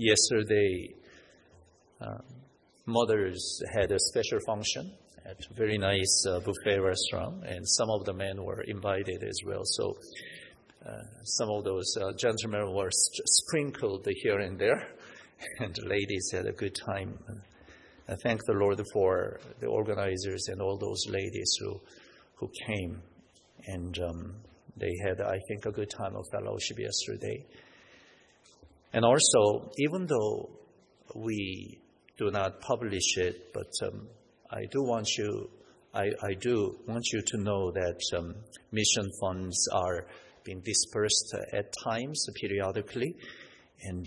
Yesterday, mothers had a special function at a very nice buffet restaurant, and some of the men were invited as well. So some of those gentlemen were sprinkled here and there, and the ladies had a good time. I thank the Lord for the organizers and all those ladies who came, and they had, I think, a good time of fellowship yesterday. And also, even though we do not publish it, but I do want you to know that mission funds are being dispersed at times, periodically. And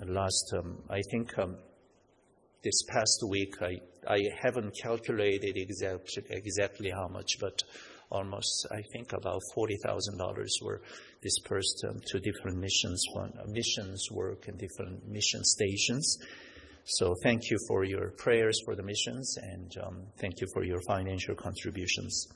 I think this past week, I haven't calculated exactly how much, but almost, I think, about $40,000 were dispersed to different missions work and different mission stations. So thank you for your prayers for the missions, and thank you for your financial contributions.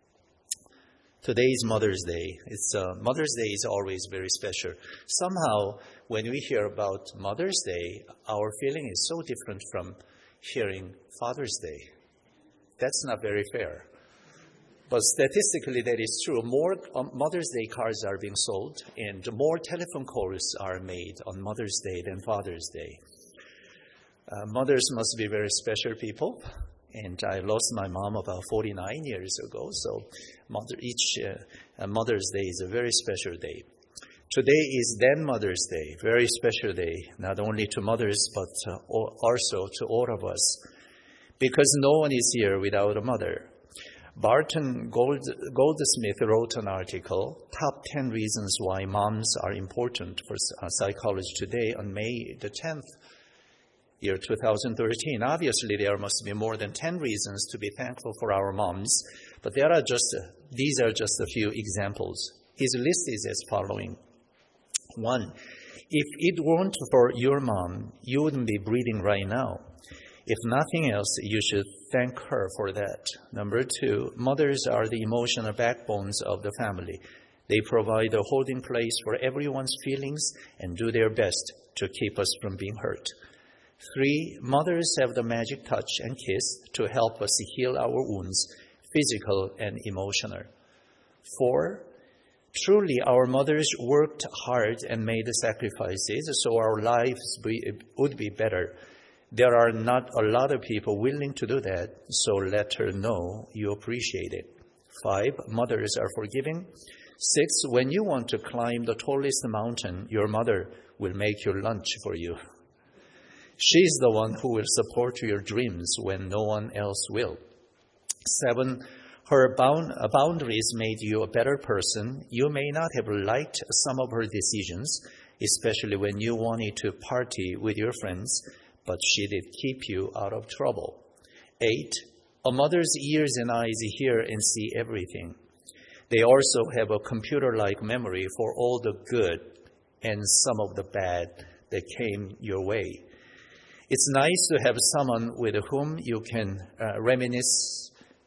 Today is Mother's Day. Mother's Day is always very special. Somehow, when we hear about Mother's Day, our feeling is so different from hearing Father's Day. That's not very fair. But statistically, that is true. More Mother's Day cards are being sold, and more telephone calls are made on Mother's Day than Father's Day. Mothers must be very special people, and I lost my mom about 49 years ago, so each Mother's Day is a very special day. Today is then Mother's Day, very special day, not only to mothers, but also to all of us, because no one is here without a mother. Barton Goldsmith wrote an article, Top 10 Reasons Why Moms Are Important for Psychology Today, on May the 10th, year 2013. Obviously, there must be more than 10 reasons to be thankful for our moms, but these are just a few examples. His list is as following. 1, if it weren't for your mom, you wouldn't be breathing right now. If nothing else, you should thank her for that. Number 2, mothers are the emotional backbones of the family. They provide a holding place for everyone's feelings and do their best to keep us from being hurt. 3, mothers have the magic touch and kiss to help us heal our wounds, physical and emotional. 4, truly our mothers worked hard and made sacrifices so our lives would be better. There are not a lot of people willing to do that, so let her know you appreciate it. 5, mothers are forgiving. 6, when you want to climb the tallest mountain, your mother will make your lunch for you. She's the one who will support your dreams when no one else will. 7, her boundaries made you a better person. You may not have liked some of her decisions, especially when you wanted to party with your friends, but she did keep you out of trouble. 8, a mother's ears and eyes hear and see everything. They also have a computer-like memory for all the good and some of the bad that came your way. It's nice to have someone with whom you can reminisce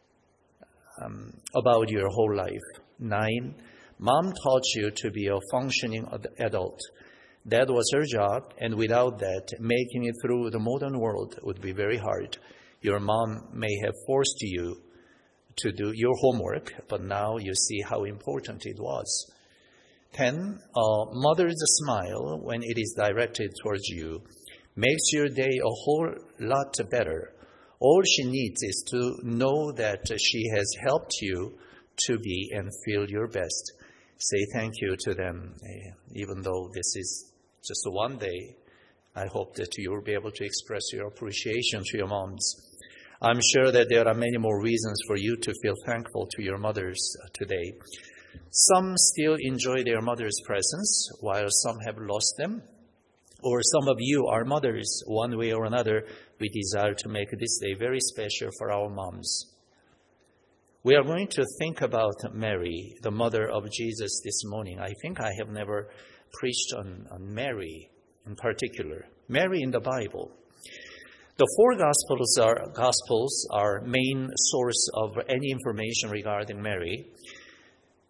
about your whole life. 9, mom taught you to be a functioning adult. That was her job, and without that, making it through the modern world would be very hard. Your mom may have forced you to do your homework, but now you see how important it was. 10, a mother's smile, when it is directed towards you, makes your day a whole lot better. All she needs is to know that she has helped you to be and feel your best. Say thank you to them, even though this is just one day. I hope that you will be able to express your appreciation to your moms. I'm sure that there are many more reasons for you to feel thankful to your mothers today. Some still enjoy their mother's presence, while some have lost them. Or some of you are mothers. One way or another, we desire to make this day very special for our moms. We are going to think about Mary, the mother of Jesus, this morning. I think I have never preached on Mary in particular. Mary in the Bible. The 4 Gospels are main source of any information regarding Mary.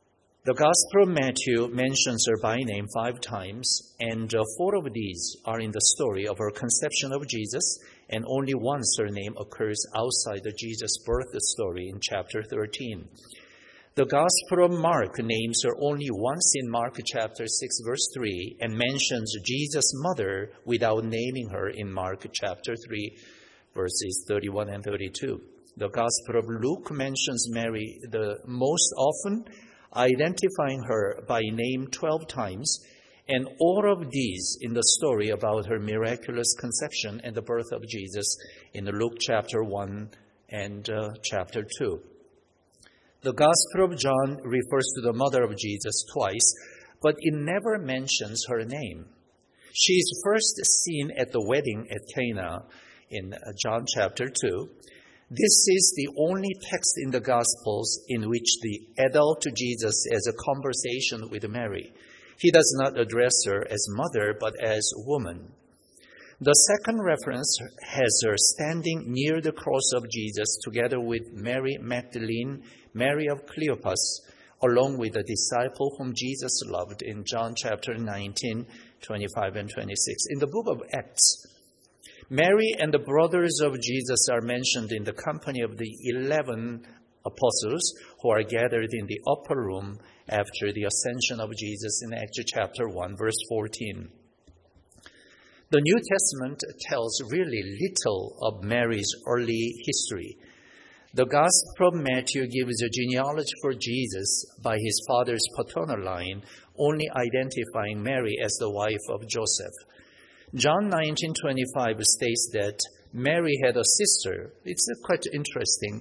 The Gospel of Matthew mentions her by name 5 times, and 4 of these are in the story of her conception of Jesus, and only once her name occurs outside the Jesus' birth story in chapter 13. The Gospel of Mark names her only once in Mark chapter 6, verse 3, and mentions Jesus' mother without naming her in Mark chapter 3, verses 31 and 32. The Gospel of Luke mentions Mary the most often, identifying her by name 12 times, and all of these in the story about her miraculous conception and the birth of Jesus in Luke chapter 1 and chapter 2. The Gospel of John refers to the mother of Jesus twice, but it never mentions her name. She is first seen at the wedding at Cana in John chapter 2. This is the only text in the Gospels in which the adult Jesus has a conversation with Mary. He does not address her as mother, but as woman. The second reference has her standing near the cross of Jesus together with Mary Magdalene, Mary of Cleopas, along with the disciple whom Jesus loved in John chapter 19, 25 and 26. In the book of Acts, Mary and the brothers of Jesus are mentioned in the company of the 11 apostles who are gathered in the upper room after the ascension of Jesus in Acts chapter 1, verse 14. The New Testament tells really little of Mary's early history. The Gospel of Matthew gives a genealogy for Jesus by his father's paternal line, only identifying Mary as the wife of Joseph. John 19:25 states that Mary had a sister. It's quite interesting.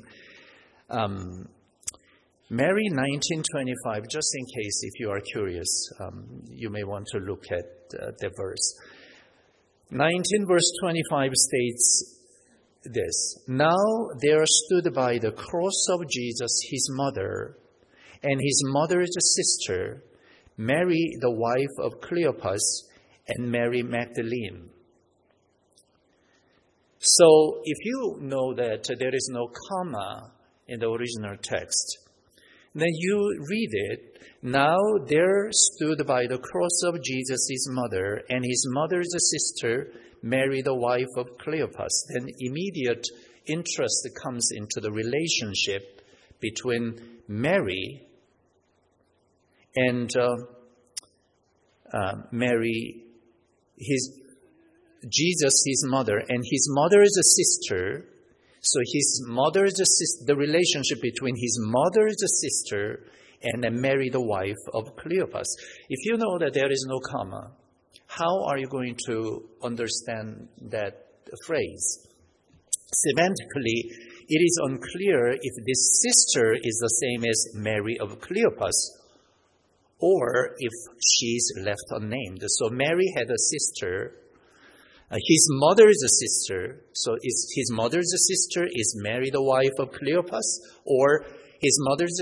Mary 19:25, just in case if you are curious, you may want to look at the verse. 19 verse 25 states this: Now there stood by the cross of Jesus his mother and his mother's sister, Mary the wife of Cleopas, and Mary Magdalene. So if you know that there is no comma in the original text, then you read it, now there stood by the cross of Jesus his mother and his mother's sister, Mary the wife of Cleopas. Then immediate interest comes into the relationship between Mary and Jesus, his mother, and his mother's sister. So the relationship between his mother's sister and Mary, the wife of Cleopas. If you know that there is no comma, how are you going to understand that phrase? Semantically, it is unclear if this sister is the same as Mary of Cleopas, or if she's left unnamed. So Mary had a sister, his mother's sister. So his mother's sister is Mary, the wife of Cleopas, or his mother's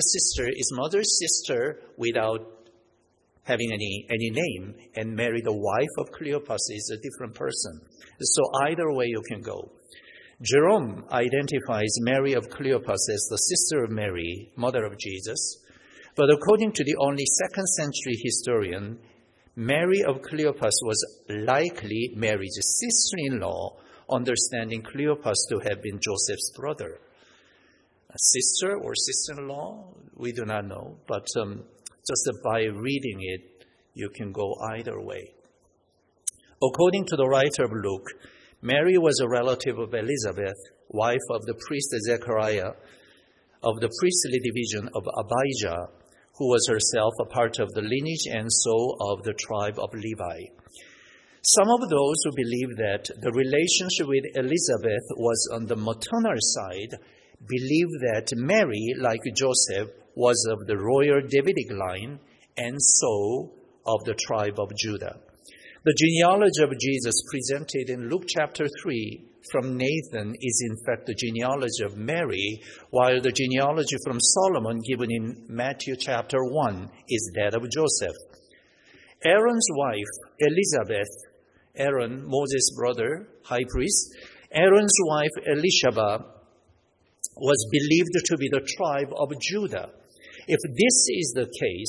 sister without having any name, and Mary, the wife of Cleopas, is a different person. So either way you can go. Jerome identifies Mary of Cleopas as the sister of Mary, mother of Jesus. But according to the only second century historian, Mary of Cleopas was likely Mary's sister-in-law, understanding Cleopas to have been Joseph's brother. A sister or sister-in-law, we do not know, but just by reading it, you can go either way. According to the writer of Luke, Mary was a relative of Elizabeth, wife of the priest Zechariah, of the priestly division of Abijah, who was herself a part of the lineage and so of the tribe of Levi. Some of those who believe that the relationship with Elizabeth was on the maternal side believe that Mary, like Joseph, was of the royal Davidic line and so of the tribe of Judah. The genealogy of Jesus presented in Luke chapter 3 from Nathan is in fact the genealogy of Mary, while the genealogy from Solomon given in Matthew chapter 1 is that of Joseph. Aaron's wife, Elizabeth, Aaron, Moses' brother, high priest, Aaron's wife, Elisheba, was believed to be the tribe of Judah. If this is the case,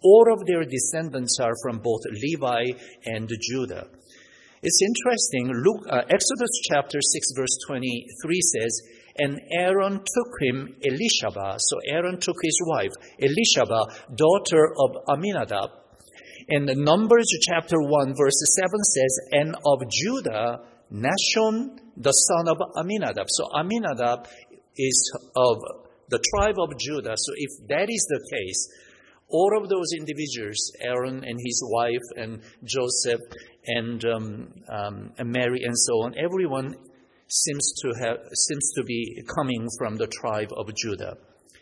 All of their descendants are from both Levi and Judah. It's interesting. Exodus chapter 6 verse 23 says, and Aaron took him Elisheba. So Aaron took his wife, Elisheba, daughter of Aminadab. And Numbers chapter 1 verse 7 says, and of Judah, Nashon, the son of Aminadab. So Aminadab is of the tribe of Judah. So if that is the case, all of those individuals, Aaron and his wife and Joseph and Mary and so on, everyone seems to be coming from the tribe of Judah.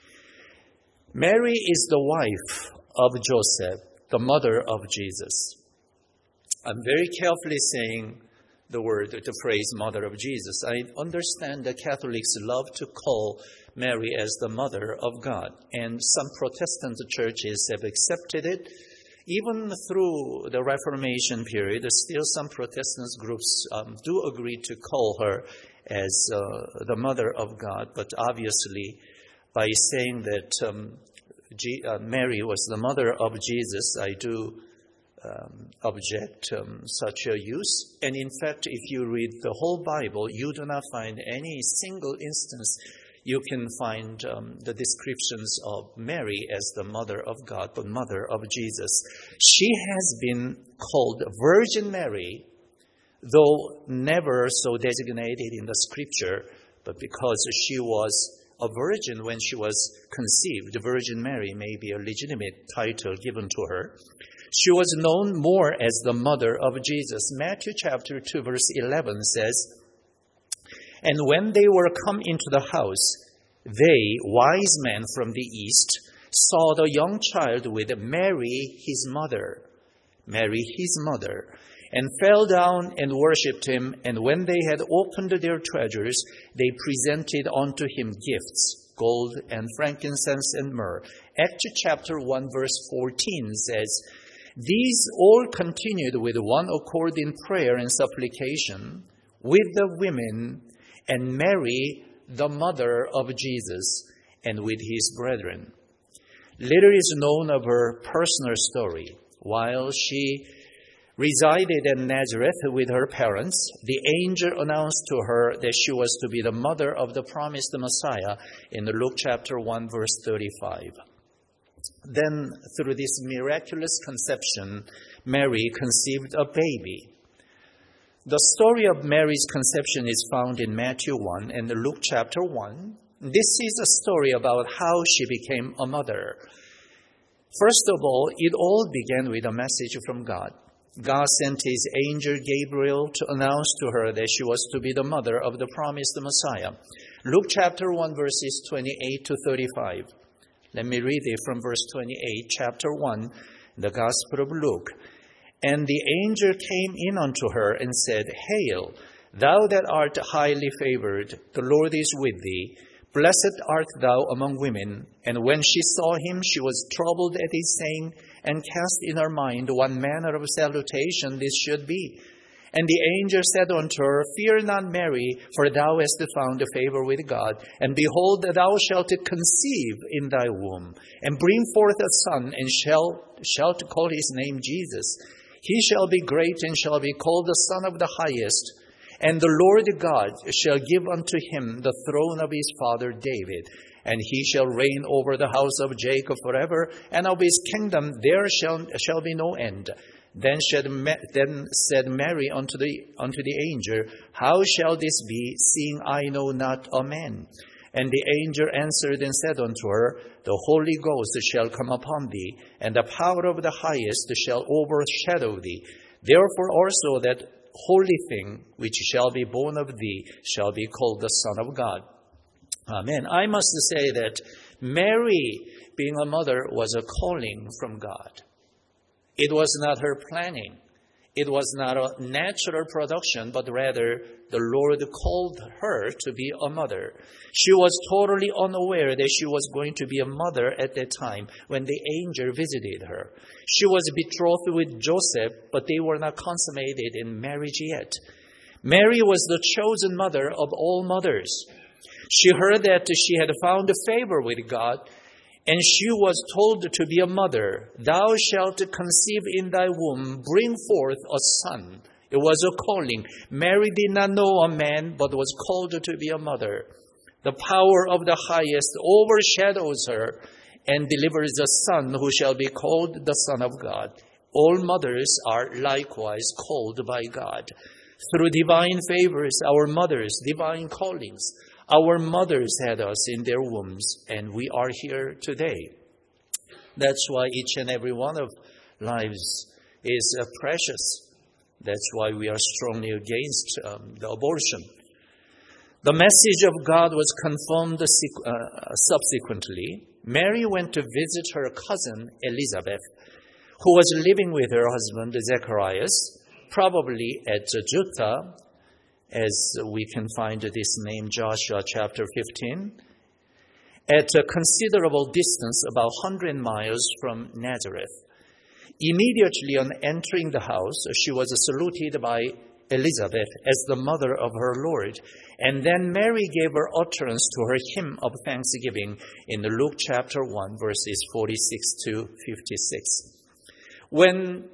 Mary is the wife of Joseph, the mother of Jesus. I'm very carefully saying the phrase mother of Jesus. I understand that Catholics love to call Mary as the mother of God, and some Protestant churches have accepted it. Even through the Reformation period, still some Protestant groups do agree to call her as the mother of God, but obviously by saying that Mary was the mother of Jesus, I do object such a use. And in fact, if you read the whole Bible, you do not find any single instance you can find the descriptions of Mary as the mother of God, but mother of Jesus. She has been called Virgin Mary, though never so designated in the scripture, but because she was a virgin when she was conceived, Virgin Mary may be a legitimate title given to her. She was known more as the mother of Jesus. Matthew chapter 2 verse 11 says, and when they were come into the house, they, wise men from the east, saw the young child with Mary his mother, and fell down and worshipped him. And when they had opened their treasures, they presented unto him gifts, gold and frankincense and myrrh. Acts chapter 1 verse 14 says, these all continued with one accord in prayer and supplication with the women and Mary, the mother of Jesus, and with his brethren. Little is known of her personal story. While she resided in Nazareth with her parents, the angel announced to her that she was to be the mother of the promised Messiah in Luke chapter 1 verse 35. Then, through this miraculous conception, Mary conceived a baby. The story of Mary's conception is found in Matthew 1 and Luke chapter 1. This is a story about how she became a mother. First of all, it all began with a message from God. God sent his angel Gabriel to announce to her that she was to be the mother of the promised Messiah. Luke chapter 1 verses 28 to 35. Let me read it from verse 28, chapter 1, the Gospel of Luke. And the angel came in unto her and said, Hail, thou that art highly favored, the Lord is with thee. Blessed art thou among women. And when she saw him, she was troubled at his saying, and cast in her mind what manner of salutation this should be. And the angel said unto her, Fear not, Mary, for thou hast found favor with God. And behold, thou shalt conceive in thy womb, and bring forth a son, and shalt call his name Jesus. He shall be great, and shall be called the Son of the Highest. And the Lord God shall give unto him the throne of his father David. And he shall reign over the house of Jacob forever, and of his kingdom there shall be no end. Then said Mary unto the angel, How shall this be, seeing I know not a man? And the angel answered and said unto her, The Holy Ghost shall come upon thee, and the power of the Highest shall overshadow thee. Therefore also that holy thing which shall be born of thee shall be called the Son of God. Amen. I must say that Mary, being a mother, was a calling from God. It was not her planning. It was not a natural production, but rather the Lord called her to be a mother. She was totally unaware that she was going to be a mother at that time when the angel visited her. She was betrothed with Joseph, but they were not consummated in marriage yet. Mary was the chosen mother of all mothers. She heard that she had found favor with God, And she was told to be a mother. Thou shalt conceive in thy womb, bring forth a son. It was a calling. Mary did not know a man, but was called to be a mother. The power of the highest overshadows her and delivers a son who shall be called the Son of God. All mothers are likewise called by God. Through divine favors, our mothers, divine callings, our mothers had us in their wombs, and we are here today. That's why each and every one of lives is precious. That's why we are strongly against the abortion. The message of God was confirmed subsequently. Mary went to visit her cousin Elizabeth, who was living with her husband Zacharias, probably at Judah, as we can find this name, Joshua chapter 15, at a considerable distance, about 100 miles from Nazareth. Immediately on entering the house, she was saluted by Elizabeth as the mother of her Lord. And then Mary gave her utterance to her hymn of thanksgiving in Luke chapter 1, verses 46 to 56. When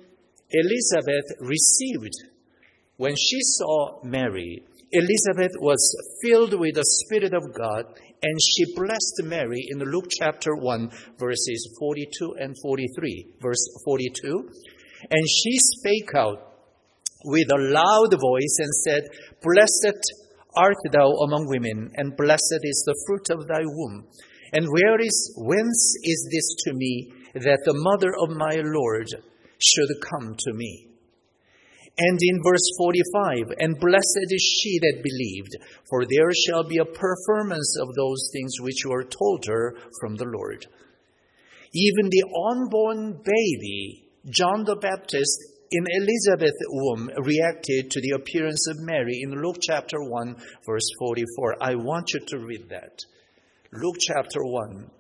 she saw Mary, Elizabeth was filled with the Spirit of God, and she blessed Mary in Luke chapter 1, verses 42 and 43. Verse 42, and she spake out with a loud voice and said, Blessed art thou among women, and blessed is the fruit of thy womb. And whence is this to me, that the mother of my Lord should come to me? And in verse 45, and blessed is she that believed, for there shall be a performance of those things which were told her from the Lord. Even the unborn baby, John the Baptist, in Elizabeth's womb, reacted to the appearance of Mary in Luke chapter 1, verse 44. I want you to read that. Luke chapter 1,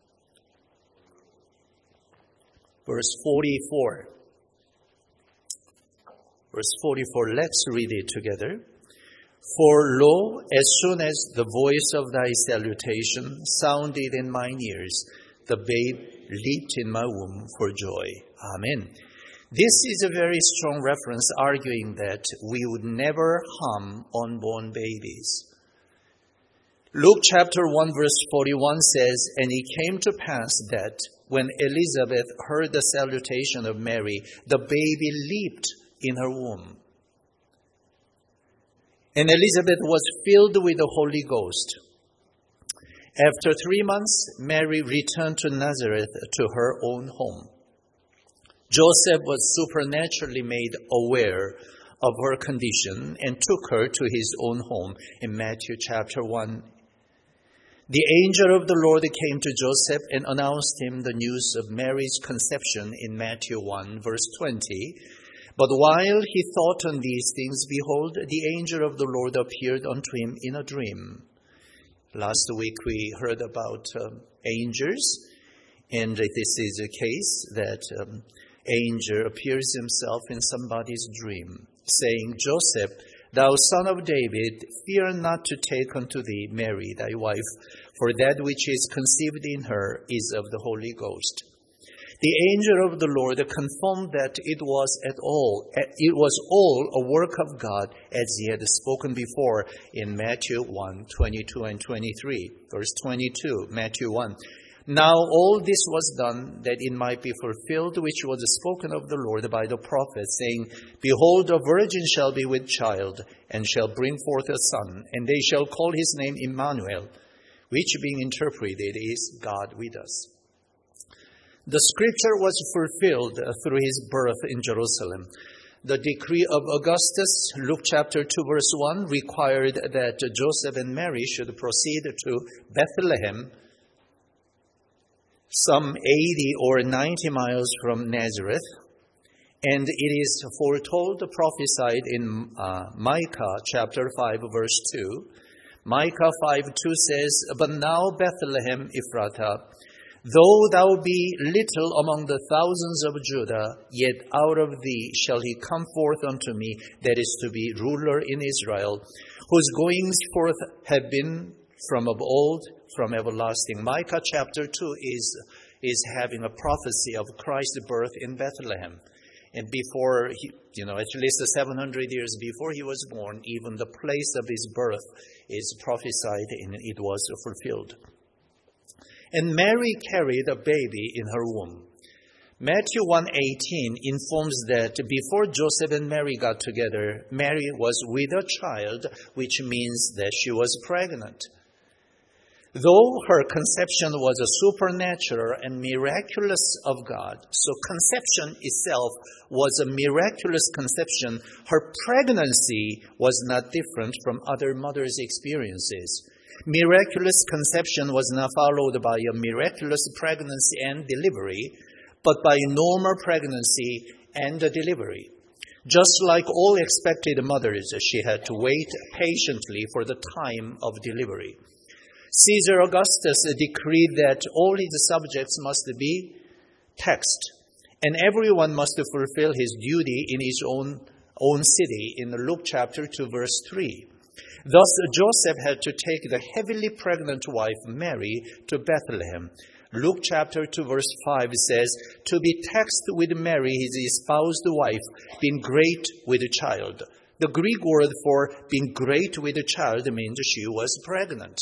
verse 44. Verse 44, let's read it together. For lo, as soon as the voice of thy salutation sounded in mine ears, the babe leaped in my womb for joy. Amen. This is a very strong reference arguing that we would never harm unborn babies. Luke chapter 1 verse 41 says, And it came to pass that when Elizabeth heard the salutation of Mary, the baby leaped in her womb. And Elizabeth was filled with the Holy Ghost. After 3 months, Mary returned to Nazareth to her own home. Joseph was supernaturally made aware of her condition and took her to his own home in Matthew chapter 1. The angel of the Lord came to Joseph and announced him the news of Mary's conception in Matthew 1 verse 20. But while he thought on these things, behold, the angel of the Lord appeared unto him in a dream. Last week we heard about angels, and this is a case that angel appears himself in somebody's dream, saying, Joseph, thou son of David, fear not to take unto thee Mary thy wife, for that which is conceived in her is of the Holy Ghost. The angel of the Lord confirmed that it was all a work of God, as he had spoken before in Matthew 1, 22 and 23. Verse 22, Matthew 1. Now all this was done that it might be fulfilled which was spoken of the Lord by the prophet, saying, Behold, a virgin shall be with child, and shall bring forth a son, and they shall call his name Emmanuel, which being interpreted is God with us. The scripture was fulfilled through his birth in Jerusalem. The decree of Augustus, Luke chapter 2 verse 1, required that Joseph and Mary should proceed to Bethlehem, some 80 or 90 miles from Nazareth. And it is foretold, prophesied in Micah chapter 5 verse 2. Micah 5:2 says, But now Bethlehem Ephratah, though thou be little among the thousands of Judah, yet out of thee shall he come forth unto me, that is to be ruler in Israel, whose goings forth have been from of old, from everlasting. Micah chapter 2 is having a prophecy of Christ's birth in Bethlehem. And before, at least 700 years before he was born, even the place of his birth is prophesied and it was fulfilled. And Mary carried a baby in her womb. Matthew 1:18 informs that before Joseph and Mary got together, Mary was with a child, which means that she was pregnant. Though her conception was a supernatural and miraculous of God, so conception itself was a miraculous conception, her pregnancy was not different from other mothers' experiences. Miraculous conception was not followed by a miraculous pregnancy and delivery, but by normal pregnancy and delivery. Just like all expected mothers, she had to wait patiently for the time of delivery. Caesar Augustus decreed that all his subjects must be taxed, and everyone must fulfill his duty in his own city, in Luke chapter 2, verse 3. Thus, Joseph had to take the heavily pregnant wife, Mary, to Bethlehem. Luke chapter 2, verse 5 says, to be taxed with Mary, his espoused wife, being great with a child. The Greek word for being great with a child means she was pregnant.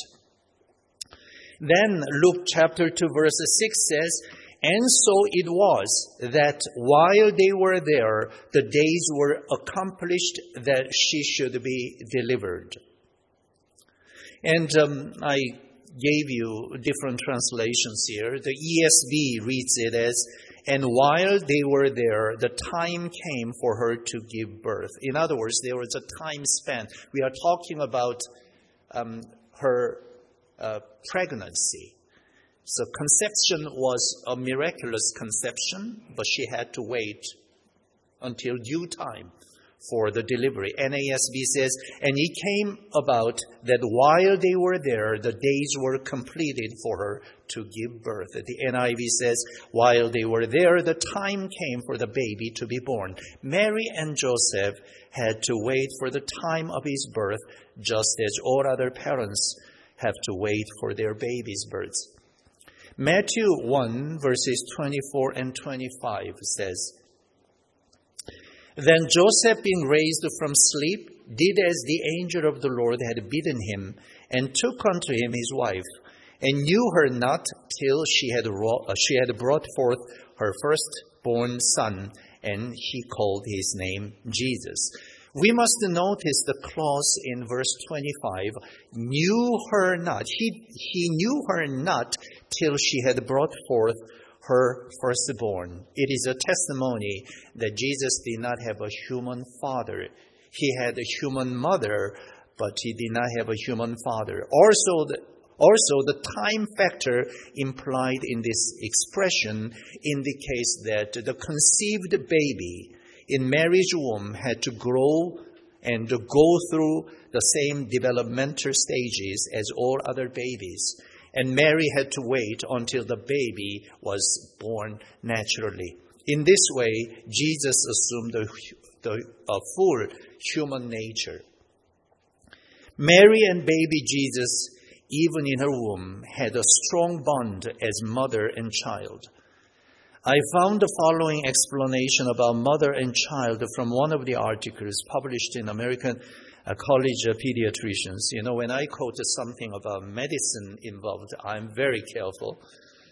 Then Luke chapter 2 verse 6 says, and so it was that while they were there, the days were accomplished that she should be delivered. And I gave you different translations here. The ESV reads it as, and while they were there, the time came for her to give birth. In other words, there was a time span. We are talking about her pregnancy. So conception was a miraculous conception, but she had to wait until due time for the delivery. NASB says, and it came about that while they were there, the days were completed for her to give birth. The NIV says, while they were there, the time came for the baby to be born. Mary and Joseph had to wait for the time of his birth, just as all other parents have to wait for their baby's birth. Matthew 1, verses 24 and 25 says, then Joseph, being raised from sleep, did as the angel of the Lord had bidden him, and took unto him his wife, and knew her not till she had brought forth her firstborn son, and he called his name Jesus. We must notice the clause in verse 25, knew her not. He knew her not till she had brought forth her firstborn. It is a testimony that Jesus did not have a human father. He had a human mother, but he did not have a human father. Also, the time factor implied in this expression indicates that the conceived baby in Mary's womb had to grow and to go through the same developmental stages as all other babies. And Mary had to wait until the baby was born naturally. In this way, Jesus assumed a full human nature. Mary and baby Jesus, even in her womb, had a strong bond as mother and child. I found the following explanation about mother and child from one of the articles published in American College of Pediatricians. You know, when I quote something about medicine involved, I'm very careful.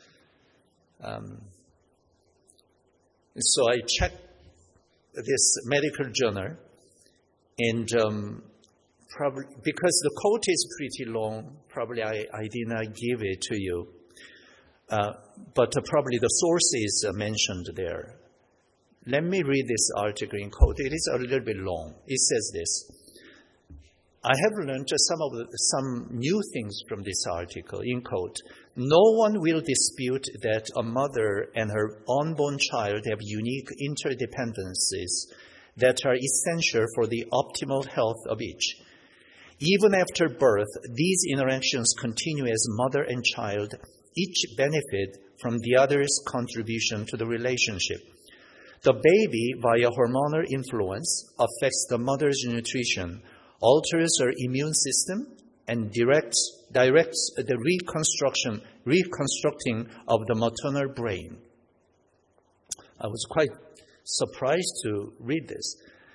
So I checked this medical journal, and probably because the quote is pretty long, probably I did not give it to you. But probably the source is mentioned there. Let me read this article in quote. It is a little bit long. It says this. I have learned some new things from this article, in quote. No one will dispute that a mother and her unborn child have unique interdependencies that are essential for the optimal health of each. Even after birth, these interactions continue as mother and child, each benefit from the other's contribution to the relationship. The baby, via hormonal influence, affects the mother's nutrition, alters her immune system, and directs directs the reconstructing of the maternal brain. I was quite surprised to read this.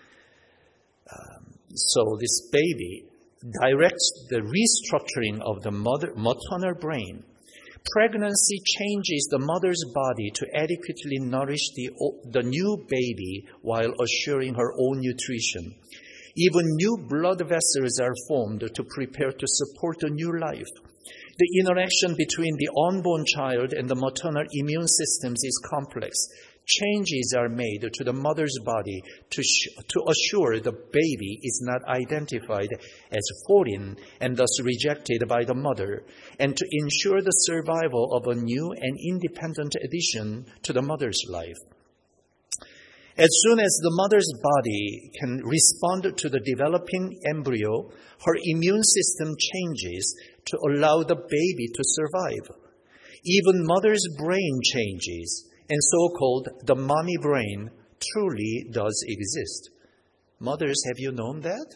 So this baby directs the restructuring of the maternal brain. Pregnancy changes the mother's body to adequately nourish the new baby while assuring her own nutrition. Even new blood vessels are formed to prepare to support a new life. The interaction between the unborn child and the maternal immune systems is complex. Changes are made to the mother's body to assure the baby is not identified as foreign and thus rejected by the mother, and to ensure the survival of a new and independent addition to the mother's life. As soon as the mother's body can respond to the developing embryo, her immune system changes to allow the baby to survive. Even mother's brain changes, and so-called the mommy brain truly does exist. Mothers, have you known that?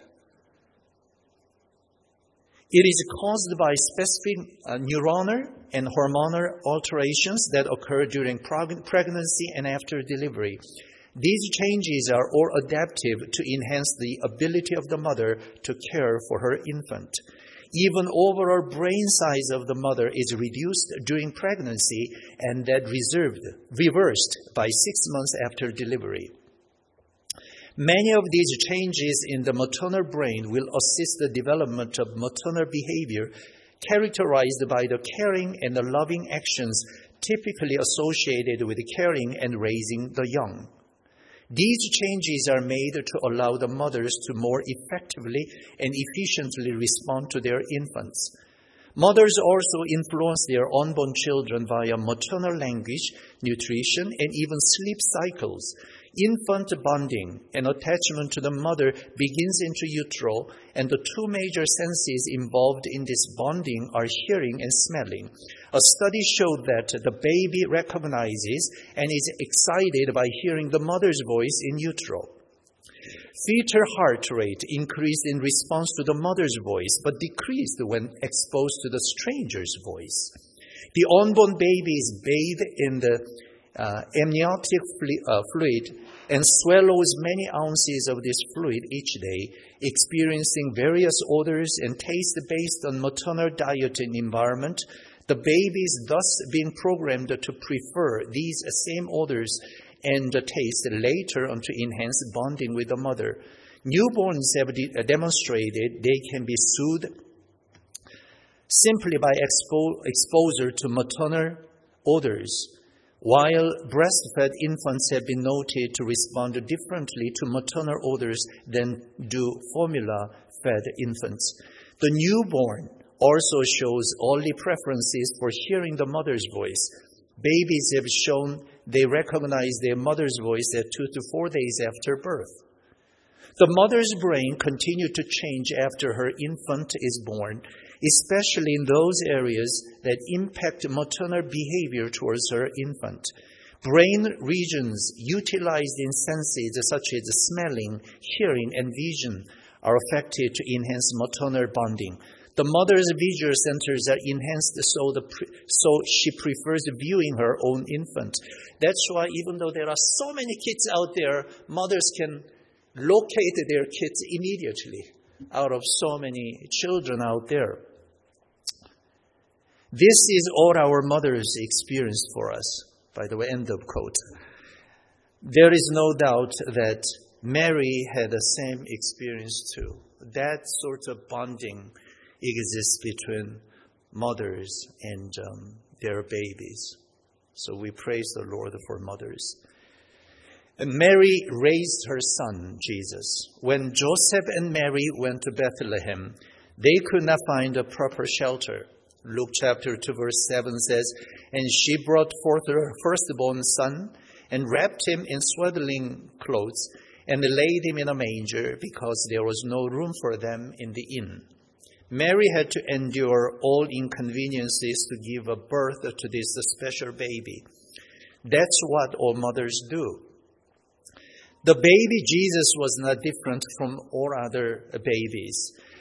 It is caused by specific neuronal and hormonal alterations that occur during pregnancy and after delivery. These changes are all adaptive to enhance the ability of the mother to care for her infant. Even overall brain size of the mother is reduced during pregnancy and that reversed by 6 months after delivery. Many of these changes in the maternal brain will assist the development of maternal behavior characterized by the caring and the loving actions typically associated with caring and raising the young. These changes are made to allow the mothers to more effectively and efficiently respond to their infants. Mothers also influence their unborn children via maternal language, nutrition, and even sleep cycles. Infant bonding and attachment to the mother begins into utero, and the two major senses involved in this bonding are hearing and smelling. A study showed that the baby recognizes and is excited by hearing the mother's voice in utero. Fetal heart rate increased in response to the mother's voice, but decreased when exposed to the stranger's voice. The unborn baby is bathed in the amniotic fluid and swallows many ounces of this fluid each day, experiencing various odors and tastes based on maternal diet and environment. The baby is thus being programmed to prefer these same odors and taste later on to enhance bonding with the mother. Newborns have demonstrated they can be soothed simply by exposure to maternal odors, while breastfed infants have been noted to respond differently to maternal odors than do formula-fed infants. The newborn also shows early preferences for hearing the mother's voice. Babies have shown they recognize their mother's voice at 2 to 4 days after birth. The mother's brain continues to change after her infant is born, especially in those areas that impact maternal behavior towards her infant. Brain regions utilized in senses such as smelling, hearing, and vision are affected to enhance maternal bonding. The mother's visual centers are enhanced so she prefers viewing her own infant. That's why even though there are so many kids out there, mothers can locate their kids immediately out of so many children out there. This is all our mothers experienced for us. By the way, end of quote. There is no doubt that Mary had the same experience too. That sort of bonding exists between mothers and their babies. So we praise the Lord for mothers. And Mary raised her son, Jesus. When Joseph and Mary went to Bethlehem, they could not find a proper shelter. Luke chapter 2 verse 7 says, "And she brought forth her firstborn son and wrapped him in swaddling clothes and laid him in a manger because there was no room for them in the inn." Mary had to endure all inconveniences to give a birth to this special baby. That's what all mothers do. The baby Jesus was not different from all other babies.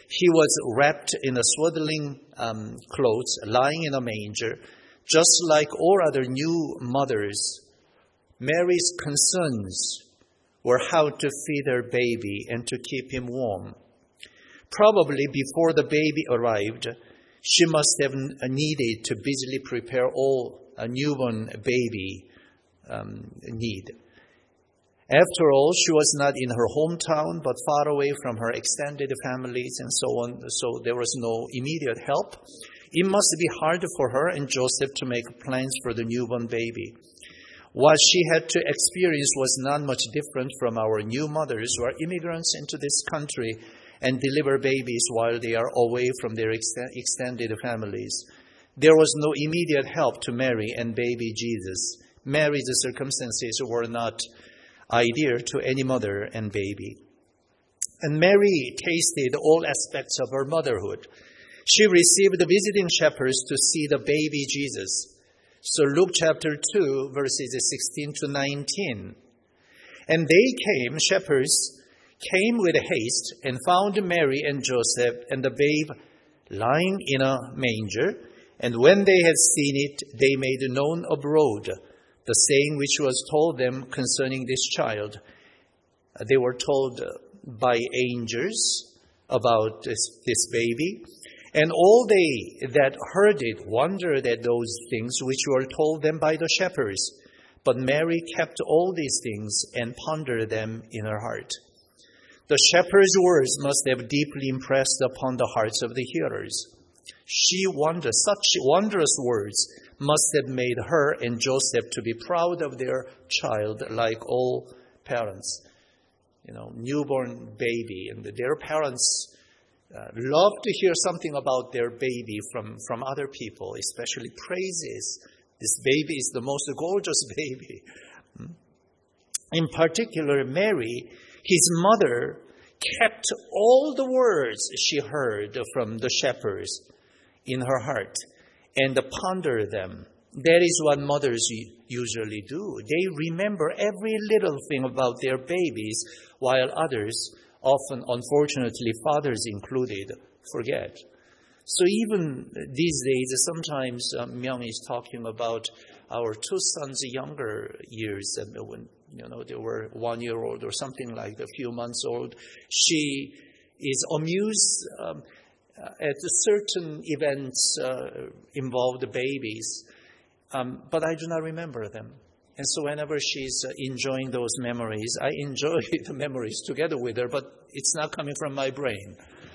He was wrapped in a swaddling clothes, lying in a manger. Just like all other new mothers, Mary's concerns were how to feed her baby and to keep him warm. Probably before the baby arrived, she must have needed to busily prepare all a newborn baby need. After all, she was not in her hometown, but far away from her extended families and so on, so there was no immediate help. It must be hard for her and Joseph to make plans for the newborn baby. What she had to experience was not much different from our new mothers who are immigrants into this country and deliver babies while they are away from their extended families. There was no immediate help to Mary and baby Jesus. Mary's circumstances were not ideal to any mother and baby. And Mary tasted all aspects of her motherhood. She received the visiting shepherds to see the baby Jesus. So Luke chapter 2, verses 16 to 19. And shepherds came with haste and found Mary and Joseph and the babe lying in a manger. And when they had seen it, they made known abroad the saying which was told them concerning this child. They were told by angels about this baby. And all they that heard it wondered at those things which were told them by the shepherds. But Mary kept all these things and pondered them in her heart. The shepherds' words must have deeply impressed upon the hearts of the hearers. Such wondrous words must have made her and Joseph to be proud of their child, like all parents. Newborn baby, and their parents love to hear something about their baby from other people, especially praises. This baby is the most gorgeous baby. In particular, Mary, his mother, kept all the words she heard from the shepherds in her heart and pondered them. That is what mothers usually do. They remember every little thing about their babies, while others, often, unfortunately, fathers included, forget. So even these days, sometimes Myung is talking about our two sons' younger years, and when they were 1 year old or something like that, a few months old. She is amused at certain events involve the babies, but I do not remember them. And so whenever she's enjoying those memories, I enjoy the memories together with her, but it's not coming from my brain.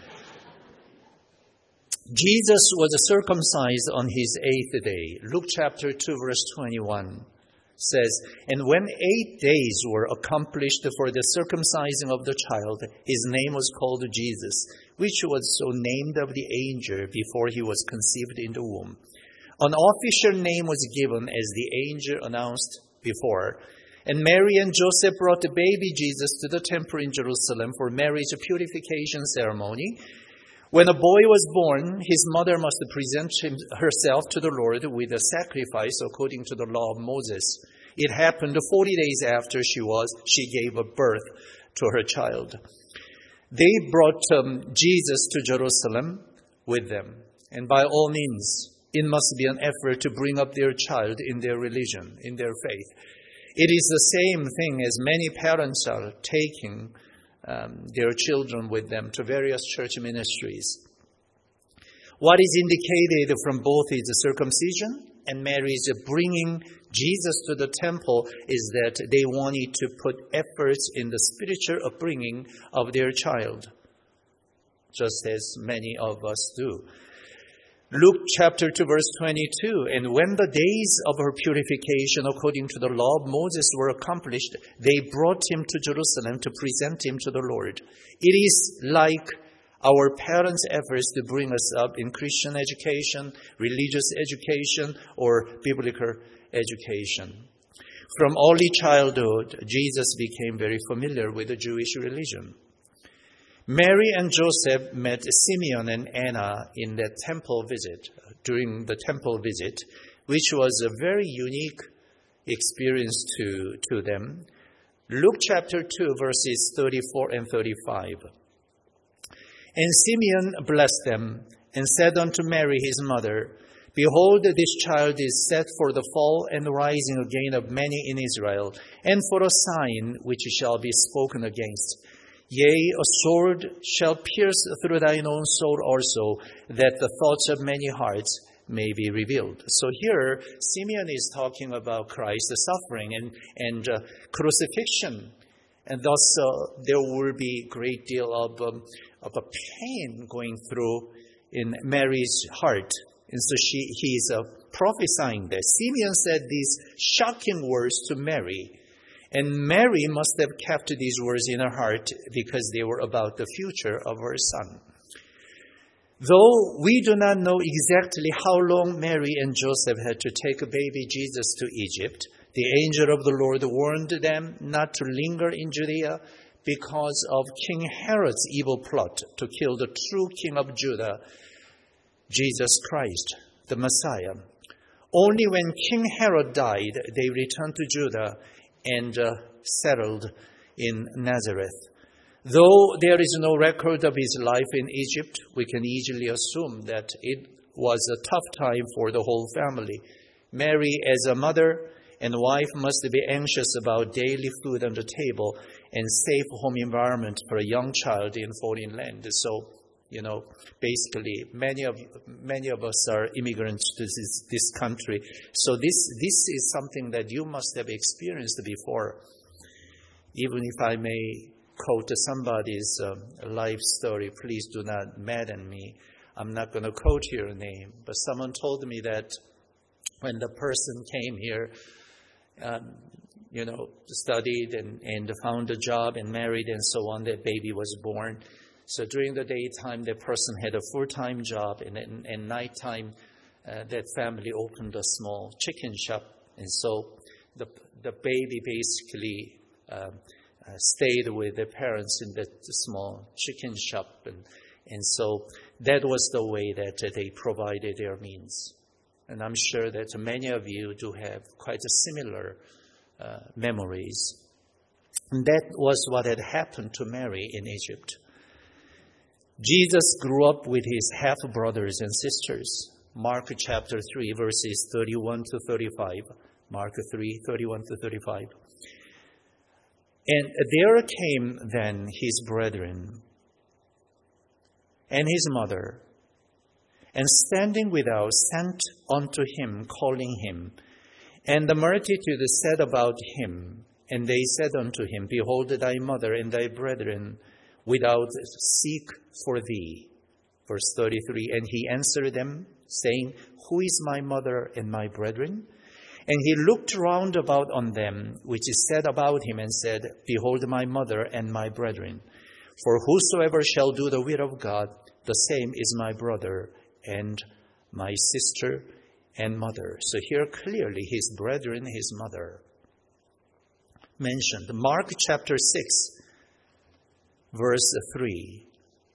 Jesus was circumcised on his 8th day. Luke chapter 2, verse 21 says, And when 8 days were accomplished for the circumcising of the child, his name was called Jesus, which was so named of the angel before he was conceived in the womb. An official name was given as the angel announced before. And Mary and Joseph brought the baby Jesus to the temple in Jerusalem for marriage purification ceremony. When a boy was born, his mother must present herself to the Lord with a sacrifice according to the law of Moses. It happened 40 days after she gave birth to her child. They brought Jesus to Jerusalem with them. And by all means, it must be an effort to bring up their child in their religion, in their faith. It is the same thing as many parents are taking their children with them to various church ministries. What is indicated from both is the circumcision and Mary's bringing Jesus to the temple is that they wanted to put efforts in the spiritual upbringing of their child, just as many of us do. Luke chapter 2, verse 22, And when the days of her purification according to the law of Moses were accomplished, they brought him to Jerusalem to present him to the Lord. It is like our parents' efforts to bring us up in Christian education, religious education, or biblical education. From early childhood, Jesus became very familiar with the Jewish religion. Mary and Joseph met Simeon and Anna in the temple visit, during the temple visit, which was a very unique experience to them. Luke chapter 2, verses 34 and 35. And Simeon blessed them, and said unto Mary his mother, Behold, this child is set for the fall and rising again of many in Israel, and for a sign which shall be spoken against. Yea, a sword shall pierce through thine own soul also, that the thoughts of many hearts may be revealed. So here, Simeon is talking about Christ's suffering and crucifixion. And thus, there will be a great deal of a pain going through in Mary's heart. And so he is prophesying that. Simeon said these shocking words to Mary. And Mary must have kept these words in her heart because they were about the future of her son. Though we do not know exactly how long Mary and Joseph had to take baby Jesus to Egypt, the angel of the Lord warned them not to linger in Judea because of King Herod's evil plot to kill the true king of Judah, Jesus Christ, the Messiah. Only when King Herod died, they returned to Judah and settled in Nazareth. Though there is no record of his life in Egypt, we can easily assume that it was a tough time for the whole family. Mary, as a mother and wife, must be anxious about daily food on the table and safe home environment for a young child in foreign land. So, basically, many of us are immigrants to this country. So this is something that you must have experienced before. Even if I may quote somebody's life story, please do not madden me. I'm not going to quote your name, but someone told me that when the person came here, studied and found a job and married and so on, that baby was born. So during the daytime, the person had a full-time job, and at nighttime, that family opened a small chicken shop. And so the baby basically stayed with the parents in that small chicken shop. And so that was the way that they provided their means. And I'm sure that many of you do have quite a similar memories. And that was what had happened to Mary in Egypt. Jesus grew up with his half-brothers and sisters. Mark chapter 3, verses 31 to 35. Mark 3, 31 to 35. And there came then his brethren and his mother, and standing without, sent unto him, calling him. And the multitude said about him, and they said unto him, Behold, thy mother and thy brethren without seek for thee. Verse 33, and he answered them, saying, Who is my mother and my brethren? And he looked round about on them, which said about him, and said, Behold my mother and my brethren. For whosoever shall do the will of God, the same is my brother and my sister and mother. So here clearly his brethren, his mother mentioned. Mark chapter 6, verse 3.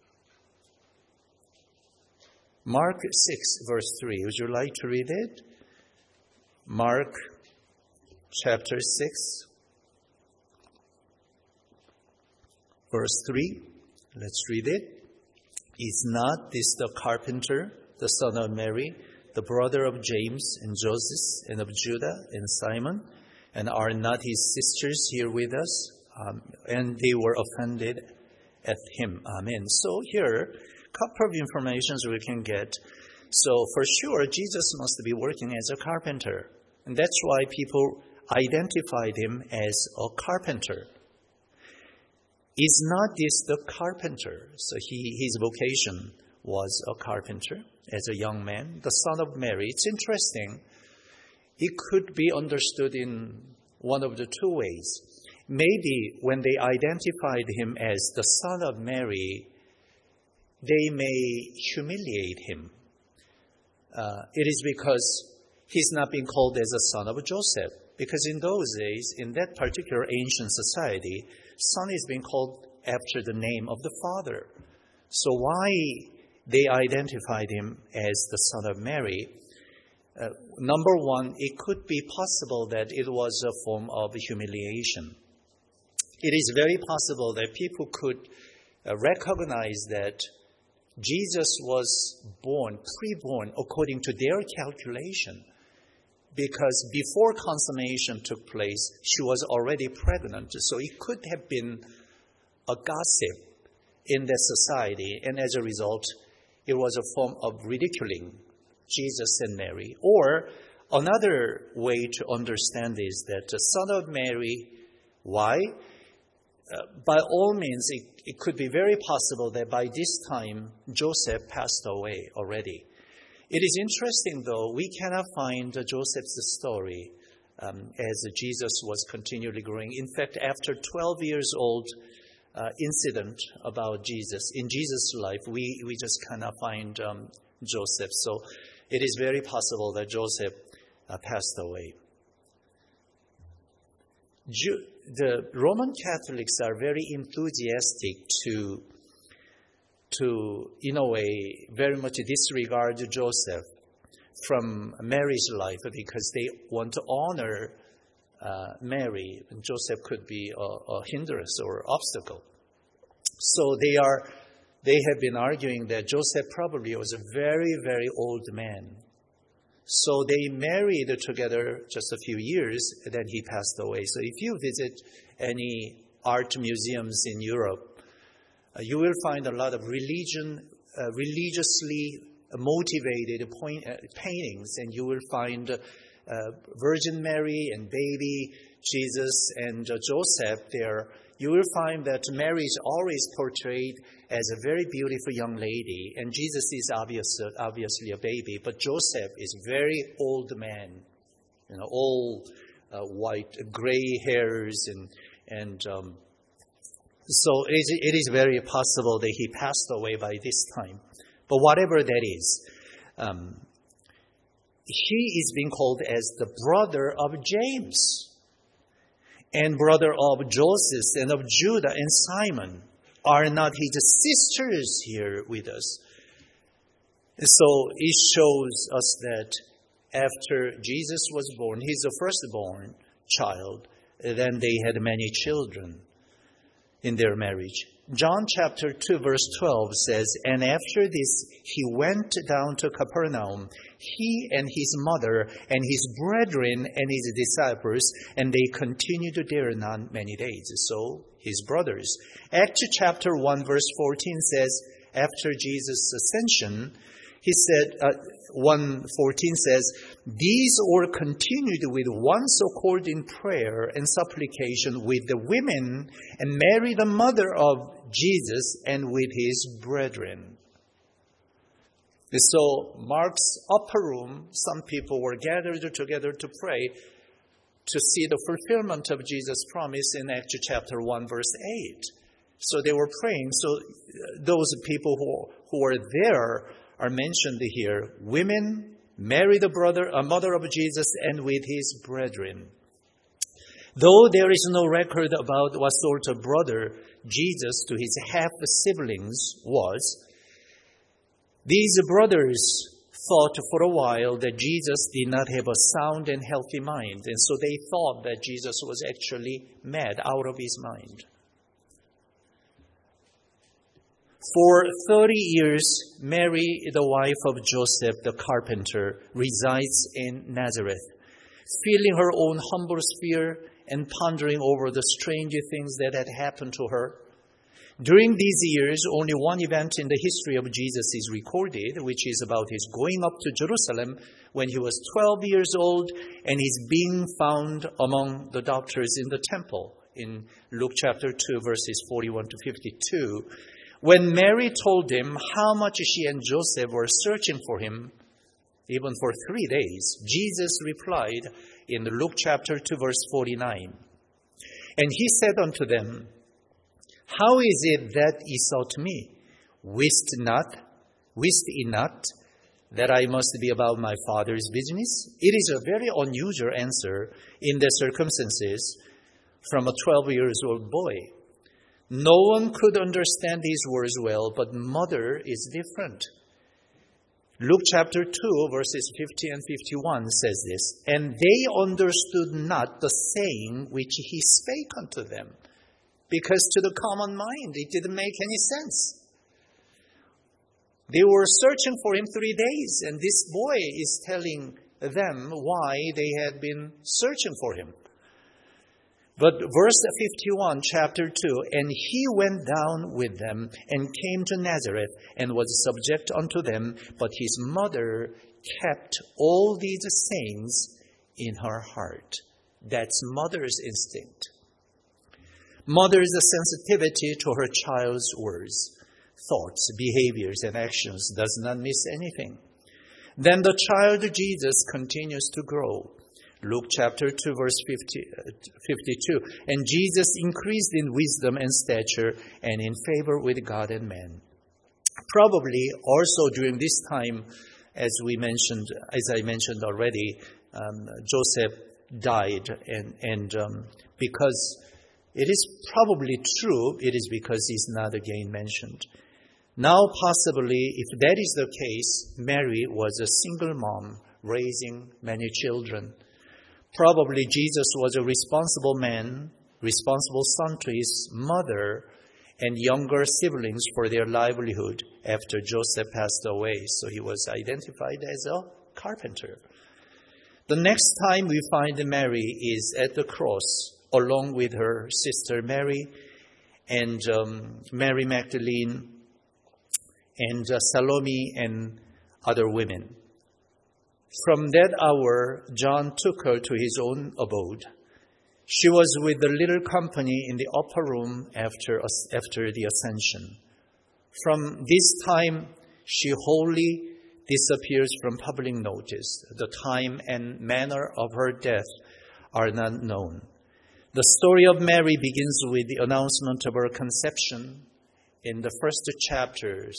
Mark 6, verse 3. Would you like to read it? Mark chapter 6, verse 3. Let's read it. Is not this the carpenter, the son of Mary, the brother of James and Joseph and of Judah and Simon? And are not his sisters here with us? And they were offended at him. Amen. So here, a couple of informations we can get. So for sure, Jesus must be working as a carpenter. And that's why people identified him as a carpenter. Is not this the carpenter? So his vocation was a carpenter as a young man, the son of Mary. It's interesting. It could be understood in one of the two ways. Maybe when they identified him as the son of Mary, they may humiliate him. It is because he's not being called as a son of Joseph. Because in those days, in that particular ancient society, son is being called after the name of the father. So why they identified him as the son of Mary? Number one, it could be possible that it was a form of humiliation. It is very possible that people could recognize that Jesus was born, pre-born, according to their calculation, because before consummation took place, she was already pregnant. So it could have been a gossip in that society, and as a result, it was a form of ridiculing Jesus and Mary. Or another way to understand is that the son of Mary, why? By all means, it could be very possible that by this time, Joseph passed away already. It is interesting, though, we cannot find Joseph's story as Jesus was continually growing. In fact, after 12 years old incident about Jesus, in Jesus' life, we just cannot find Joseph. So it is very possible that Joseph passed away. The Roman Catholics are very enthusiastic to, in a way, very much disregard Joseph from Mary's life because they want to honor Mary. And Joseph could be a hindrance or obstacle. So they have been arguing that Joseph probably was a very, very old man. So they married together just a few years, and then he passed away. So if you visit any art museums in Europe, you will find a lot of religiously motivated paintings, and you will find Virgin Mary and baby Jesus and Joseph there. You will find that Mary is always portrayed as a very beautiful young lady, and Jesus is obviously a baby, but Joseph is a very old man, old white, gray hairs, and so it is very possible that he passed away by this time. But whatever that is, he is being called as the brother of James, and brother of Joseph and of Judah and Simon. Are not his sisters here with us? So it shows us that after Jesus was born, he's the firstborn child, then they had many children in their marriage. John chapter 2 verse 12 says, "And after this he went down to Capernaum, he and his mother and his brethren and his disciples, and they continued there not many days." So his brothers. Acts chapter 1 verse 14 says, after Jesus' ascension, he said, 1:14 says, "These all continued with one accord in prayer and supplication with the women, and Mary the mother of Jesus, and with his brethren." So Mark's upper room, some people were gathered together to pray to see the fulfillment of Jesus' promise in Acts chapter 1 verse 8. So they were praying. So those people who were there are mentioned here. Women, Mary the mother of Jesus, and with his brethren. Though there is no record about what sort of brother Jesus to his half-siblings was, these brothers thought for a while that Jesus did not have a sound and healthy mind, and so they thought that Jesus was actually mad, out of his mind. For 30 years, Mary, the wife of Joseph the carpenter, resides in Nazareth, feeling her own humble sphere and pondering over the strange things that had happened to her. During these years, only one event in the history of Jesus is recorded, which is about his going up to Jerusalem when he was 12 years old and his being found among the doctors in the temple in Luke chapter 2, verses 41 to 52. When Mary told him how much she and Joseph were searching for him, even for 3 days, Jesus replied in Luke chapter 2, verse 49. And he said unto them, "How is it that ye sought me? Wist ye not that I must be about my Father's business?" It is a very unusual answer in the circumstances from a 12-year-old boy. No one could understand these words well, but mother is different. Luke chapter 2, verses 50 and 51 says this, "And they understood not the saying which he spake unto them," because to the common mind it didn't make any sense. They were searching for him 3 days, and this boy is telling them why they had been searching for him. But verse 51, chapter 2, and he went down with them and came to Nazareth and was subject unto them, but his mother kept all these sayings in her heart. That's mother's instinct. Mother's sensitivity to her child's words, thoughts, behaviors, and actions does not miss anything. Then the child Jesus continues to grow. Luke chapter 2, verse 52. And Jesus increased in wisdom and stature and in favor with God and man. Probably also during this time, as I mentioned already, Joseph died, and because it is probably true, it is because he's not again mentioned. Now, possibly, if that is the case, Mary was a single mom raising many children. Probably Jesus was a responsible man, responsible son to his mother and younger siblings for their livelihood after Joseph passed away. So he was identified as a carpenter. The next time we find Mary is at the cross, along with her sister Mary and Mary Magdalene and Salome and other women. From that hour, John took her to his own abode. She was with the little company in the upper room after the ascension. From this time, she wholly disappears from public notice. The time and manner of her death are not known. The story of Mary begins with the announcement of her conception in the first chapter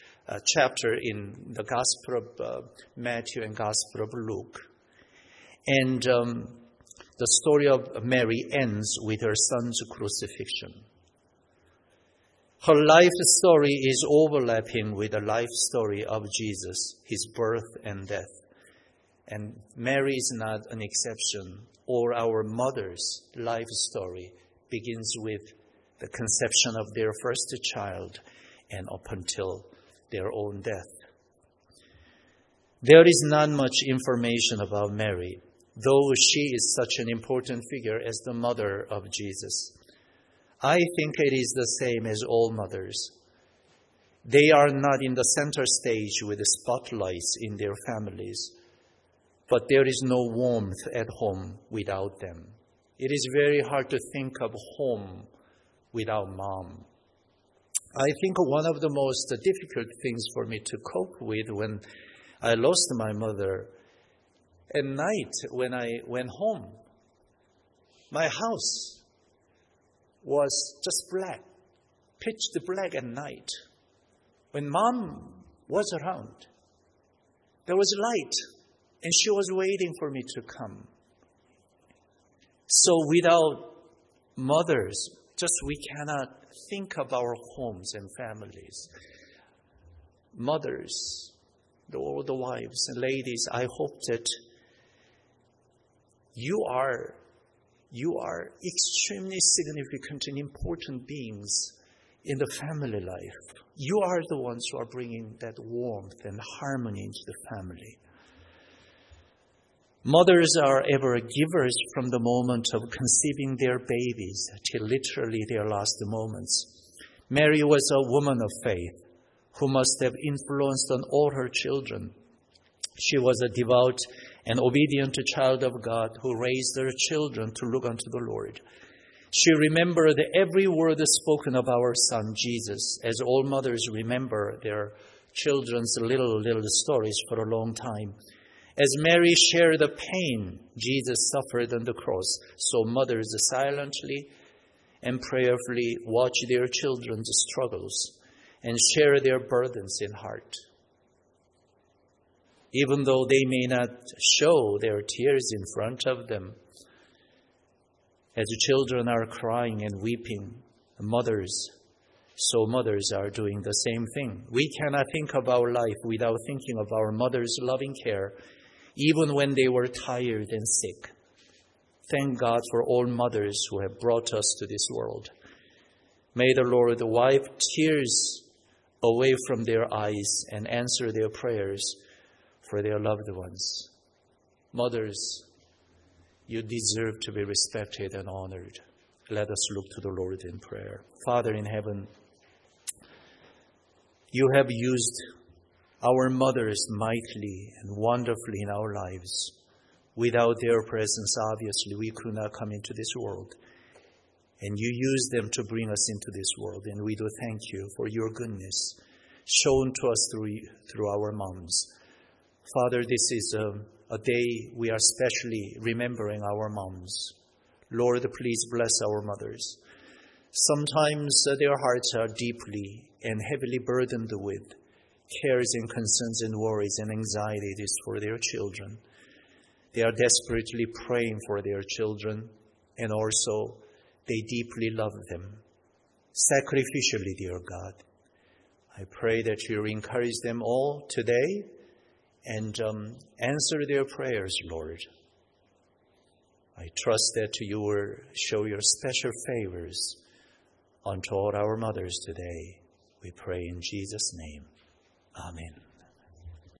in the Gospel of Matthew and Gospel of Luke. And the story of Mary ends with her son's crucifixion. Her life story is overlapping with the life story of Jesus, his birth and death. And Mary is not an exception, or our mother's life story begins with the conception of their first child and up until their own death. There is not much information about Mary, though she is such an important figure as the mother of Jesus. I think it is the same as all mothers. They are not in the center stage with the spotlights in their families, but there is no warmth at home without them. It is very hard to think of home without mom. I think one of the most difficult things for me to cope with when I lost my mother, at night when I went home, my house was just black, pitch black at night. When mom was around, there was light, and she was waiting for me to come. So without mothers, we cannot think of our homes and families. Mothers, all the wives and ladies, I hope that you are extremely significant and important beings in the family life. You are the ones who are bringing that warmth and harmony into the family. Mothers are ever givers from the moment of conceiving their babies till literally their last moments. Mary was a woman of faith who must have influenced on all her children. She was a devout and obedient child of God who raised her children to look unto the Lord. She remembered every word spoken of our son Jesus, as all mothers remember their children's little stories for a long time. As Mary shared the pain Jesus suffered on the cross, so mothers silently and prayerfully watch their children's struggles and share their burdens in heart. Even though they may not show their tears in front of them, as children are crying and weeping, mothers are doing the same thing. We cannot think of our life without thinking of our mother's loving care, even when they were tired and sick. Thank God for all mothers who have brought us to this world. May the Lord wipe tears away from their eyes and answer their prayers for their loved ones. Mothers, you deserve to be respected and honored. Let us look to the Lord in prayer. Father in heaven, you have used our mothers mightily and wonderfully in our lives. Without their presence, obviously, we could not come into this world. And you used them to bring us into this world. And we do thank you for your goodness shown to us through our moms. Father, this is a day we are especially remembering our moms. Lord, please bless our mothers. Sometimes their hearts are deeply and heavily burdened with cares and concerns and worries and anxieties for their children. They are desperately praying for their children, and also they deeply love them, sacrificially, dear God. I pray that you encourage them all today and answer their prayers, Lord. I trust that you will show your special favors unto all our mothers today. We pray in Jesus' name. Amen.